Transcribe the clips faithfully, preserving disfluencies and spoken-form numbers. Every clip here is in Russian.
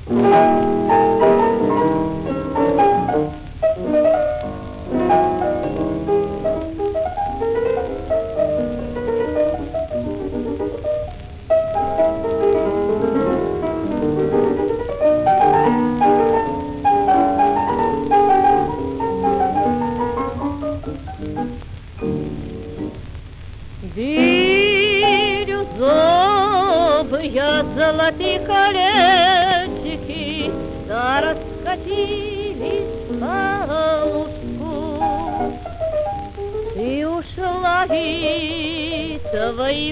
Бирюзовые золотые колечки, да раскатились по лужку. И ушла, и твои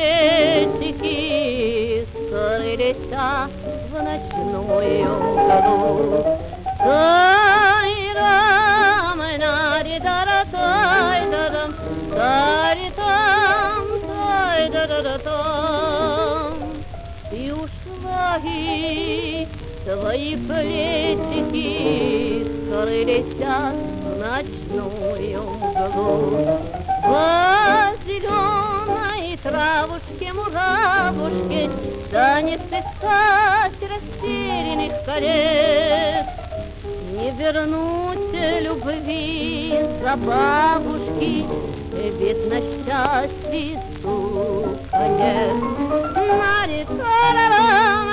плечики скрылись в ночную мглу. Тай-рам, нари-дара-тай-дарам, тари-там, тай-дара-там. И ушла, и твои плечики скрылись в ночную мглу. По зеленой травушке, муравушке станет искать растерянных колец. Не вернуть любви за бабушки, ведь на счастье сука нет. Нари-тарарам,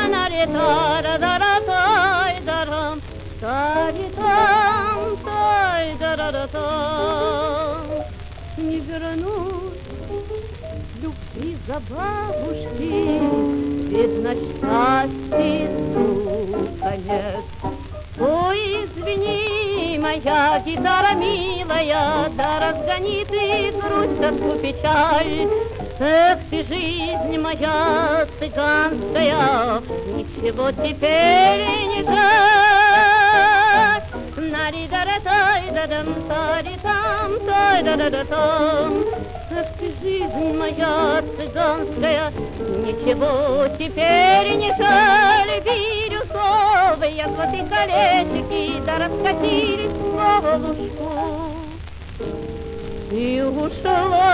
нари-тара-дара-тай-дарам, тари-там, тай-дара-там. Не вернуть любви за бабушки, ведь на счастье сука нет. Ой, извини, моя гитара милая, да разгони ты грусть, тоску, печаль. Эх ты, жизнь моя цыганская, ничего теперь не жаль. Нари-дара-тай-дадам, тари-там, тай-да-да-да-там. Эх ты, жизнь моя цыганская, ничего теперь не жаль. Бирюзовые золотые колечки, да раскатились по лужку. И ушла,